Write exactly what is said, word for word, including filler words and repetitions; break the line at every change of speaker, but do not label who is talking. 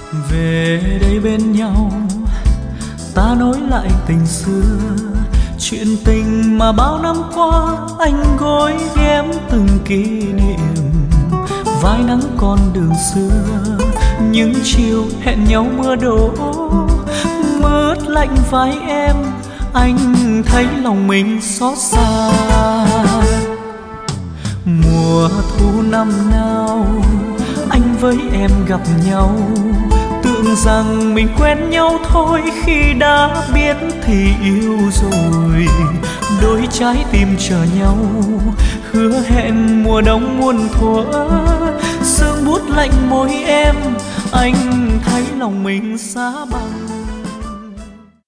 Về đây bên nhau ta nối lại tình xưa, chuyện tình mà bao năm qua anh gối ghém từng kỷ niệm. Vai nắng con đường xưa, những chiều hẹn nhau mưa đổ, mướt lạnh vai em, anh thấy lòng mình xót xa. Mùa thu năm nào anh với em gặp nhau, tưởng rằng mình quen nhau thôi, khi đã biết thì yêu rồi. Đôi trái tim chờ nhau, hứa hẹn mùa đông muôn thuở. Sương buốt lạnh môi em, anh thấy lòng mình giá băng.